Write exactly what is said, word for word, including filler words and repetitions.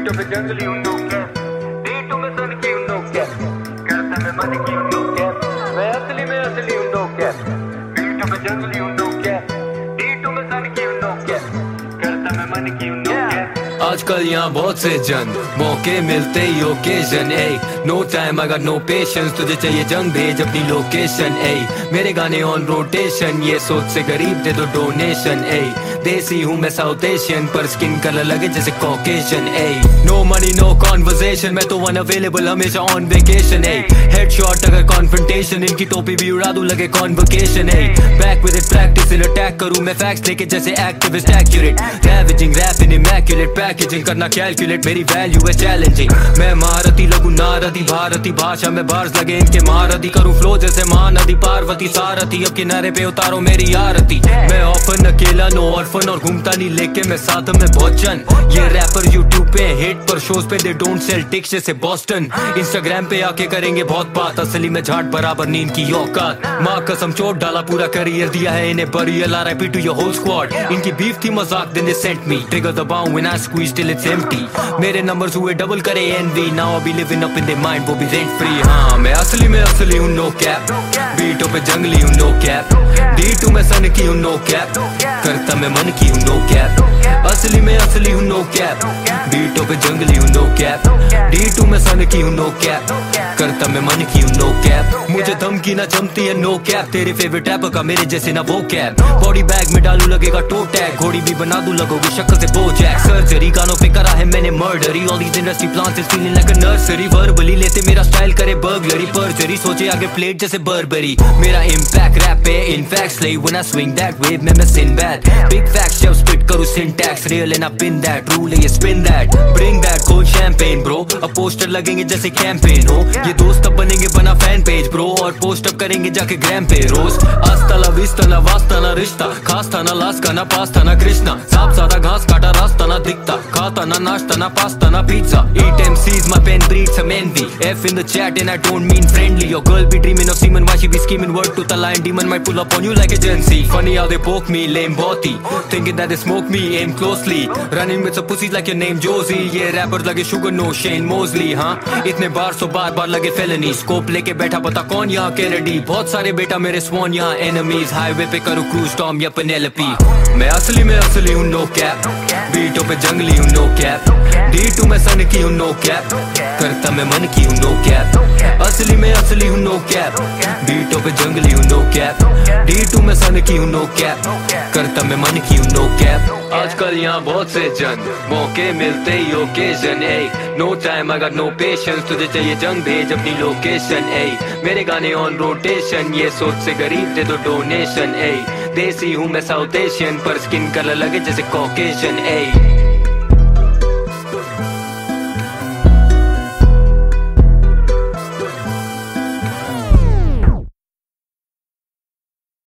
बीटों पे जंगली उन्नो के बीटों में सन की उन्नो के करता मैं मन की उन्नो के मैं असली में असली उन्नो के बीटों पे जंगली उन्नो के बीटों में सन की उन्नो के करता मैं मन की उन्नो के। आजकल यहाँ बहुत से जन मौके मिलते ही occasion A no time I got no patience तुझे चाहिए जंग भेज अपनी लोकेशन ए मेरे गाने ऑन रोटेशन ये सोच से गरीब दे दो डोनेशन ए देसी हूँ मैं साउथ एशियन पर स्किन कलर लगे जैसे कॉकेशन ए नो मनी नो कॉन्वर्सेशन मैं तो वन अवेलेबल हमेशा ऑन वेकेशन ए हेडशॉट अगर कॉन्फ्रंटेशन इनकी टोपी भी उड़ा दूं लगे कॉन्वोकेशन ए back with it practice in attack करूं मैं फैक्ट्स लेके जैसे activist accurate ravaging rapping immaculate packaging करना कैलकुलेट मेरी वैल्यू है चैलेंजिंग मैं महारथी लगूं नारदी भारती भाषा में बार्स लगे इनके महारथी करूं फ्लो जैसे महानदी पार्वती सारथी अब किनारे पे उतारो मेरी आरती मैं ऑफन अकेला नो ऑर्फन और घूमता नहीं लेके मैं साथ में भोजन ये रैपर यूट्यूब पे हिट पर शोज पे दे डोंट सेल टिक्स जैसे बॉस्टन इंस्टाग्राम पे आके करेंगे बहुत बात असली में झाट बराबर नींद की औकात माँ कसम चोट डाला पूरा करियर दिया है इन्हें burial RIP to your whole squad इनकी बीफ थी मजाक then they sent me trigger दबाऊं when I squeeze till it's empty मेरे नंबर्स हुए डबल करे envy now I be living up in their mind वो भी रेंट फ्री हाँ मैं असली में असली हूँ नो कैप बीटों पे जंगली हूँ नो कैप डी टू में सन की हूँ नो कैप करता मैं मन की हूँ नो कैप असली में असली हूँ नो कैप बीटों पे जंगली हूँ नो कैप डी टू में सन की हूँ नो कैप करता मैं मन की हूँ नो कैप मुझे धमकी ना जमती है नो कैप तेरे फेवरेट रैपर का मेरे जैसे ना वो कैप बॉडी बैग में डालू लगेगा टो टैग घोड़ी भी बना दूं लगोगे शक्ल से बोजैक सर्जरी गानों पे करा है मैंने murdery all these industry plants is feeling like a nursery verbally लेते मेरा स्टाइल करे बर्गलरी परजरी सोचे आगे प्लेट जैसे बर्बरी मेरा इम्पैक्ट रैप पे in fact slave when I swing that wave में मैं सिनबैड बिग फैक्ट्स जब स्पिट करूं syntax real and I pin that rule है ये spin that bring that cold champagne bro अब पोस्टर लगेंगे जैसे कैंपेन हो ये दोस्त अब बनेंगे बना फैन पेज ब्रो और पोस्ट अप करेंगे जाके ग्राम पे रोज आस्ता ला विस्ता ना वास्ता ना रिश्ता खास था ना लास का ना पास्ता ना कृष्णा सांप सादा घास काटा रास्ता ना दिखता खाता ना नाश्ता ना पास्ता ना pizza eat M Cs my pen breeds some envy F in the chat and I don't mean friendly your girl be dreaming of semen why she be scheming word to the line demon might pull up on you like a agency funny how they poke me lame boti thinking that they smoke me aim closely running with some pussies like your name Josie ये rappers लगे sugar no Shane Mosley हाँ इतने बार सो बार बार लगे felony scope लेके बैठा पता कौन यहाँ Kennedy बहुत सारे बेटा मेरे swan यहाँ enemies highway पे करूँ cruise Tom या Penelope मैं असली में असली हूँ no cap बीटों पे जंगली हूँ no cap डी टू में सन की हूँ no cap करता मैं मन की हूँ no cap असली में असली हूँ no cap बीटों पे जंगली हूँ no cap डी टू में सन की हूँ no cap करता मैं मन की हूँ no cap आजकल यहाँ बहुत से जन मौके मिलते ही occasion A no time I got no patience तुझे चाहिए जंग भेज अपनी लोकेशन ए मेरे गाने ऑन रोटेशन ये सोच से गरीब दे दो डोनेशन ए देसी हूँ मैं साउथ एशियन पर स्किन कलर लगे जैसे कॉकेशन ए